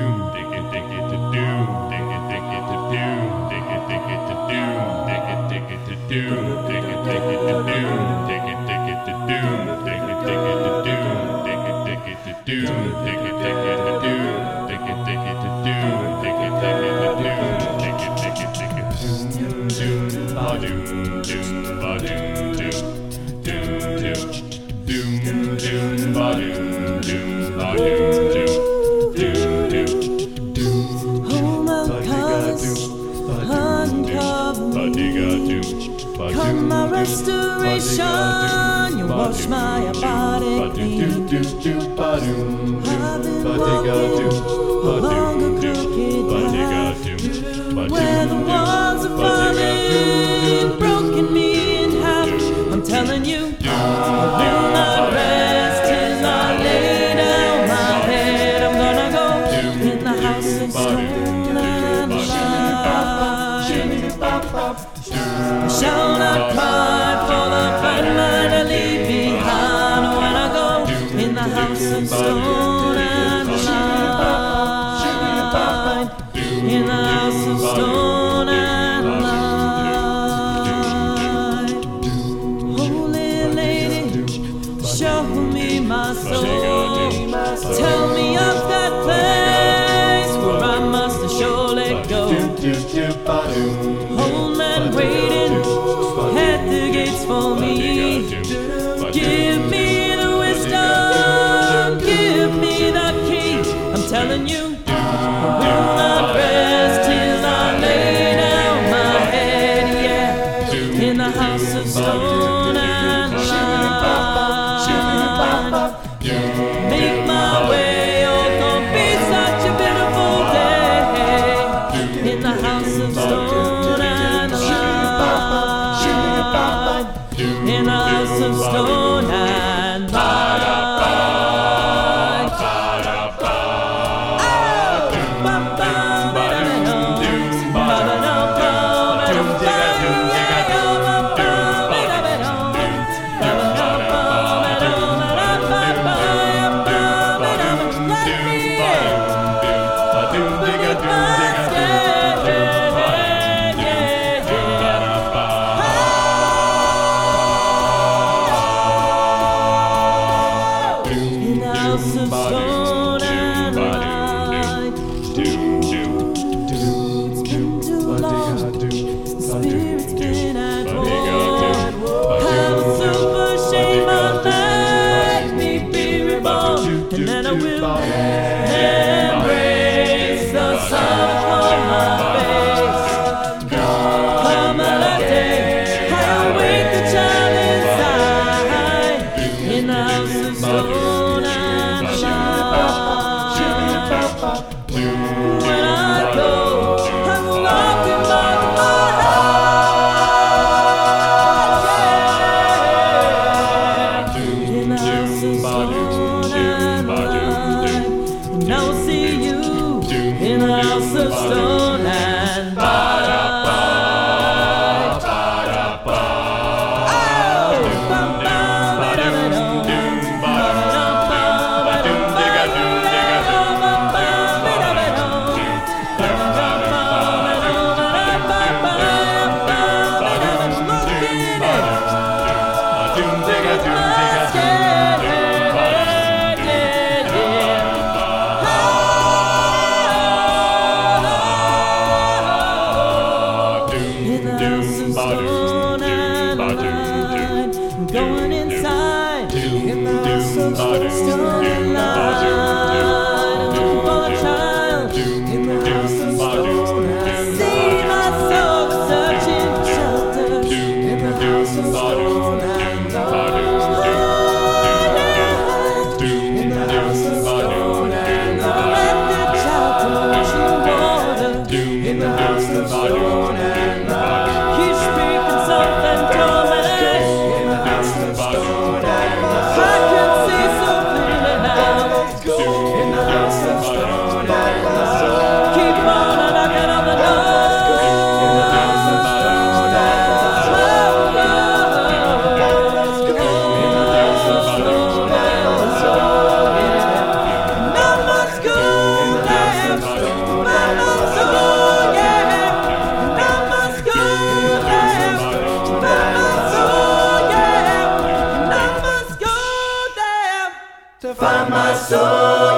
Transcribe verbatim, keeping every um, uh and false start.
doom, dig it, dig it to doom, dig it, dig it to doom, dig it, dig it to doom, dig it, dig it to doom, dig it, dig it to doom, dig it, dig it to doom, dig it, dig it to doom, dig it, dig it to doom, dig it, dig it to doom, dig it, dig it to doom, dig it, dig it to doom, dig it, dig it, dig it, doom, doom, ba doom, doom, ba doom, doom, doom, doom, doom, doom, ba doom, doom, ba doom, doom. Come my restoration, you wash my body clean. I've been walking along a crooked path where the walls are falling, broken me in half. I'm telling you, I will not rest till I lay down my head. I'm gonna go in the house of stone and light. I shall not cry for the fine night I leave behind when I go in the house of stone and light. In the house of stone and light. Holy lady, show me my soul. Tell me of that place where I must surely go. Old man waiting at the gates for me. Give me the wisdom, give me the key. I'm telling you, I will not rest till I lay down my head, yeah, in the house of stone and light. Make my way, oh, don't be such a beautiful day in the house of stone and light. In the house of stone and light. House of stone and light. It's been too long since the spirit's been at war. How super shame I'll let me be reborn, and then I will embrace the sun on my face. Come on that day, I awake the child inside in the house of stone. When I go, I'm walking by my heart, yeah. In the house of stone and light. And I will see you in the house of stone and light. Stone and light. I'm going inside in the house of stone and light. I'm looking for a child in the house of stone and light. See my soul searching for shelter in the house of stone and light. In the house of stone and light. Let the child wash in water in the house of stone and light. And tormented in the house of stone and light. I can see so clearly now in the my soul, find my soul, yeah. And I must go there, find my soul, yeah. And I must go there to find my soul.